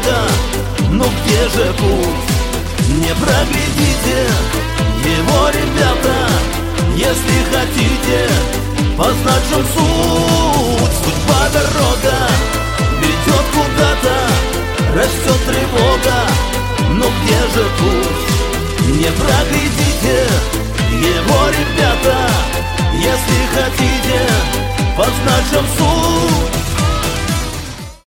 дорога, ну где же путь? Не проглядите его, ребята, если хотите познать, в чем суть. Судьба дорога ведет куда-то, растет тревога, ну где же путь? Не проглядите его, ребята, если хотите познать, в чем суть.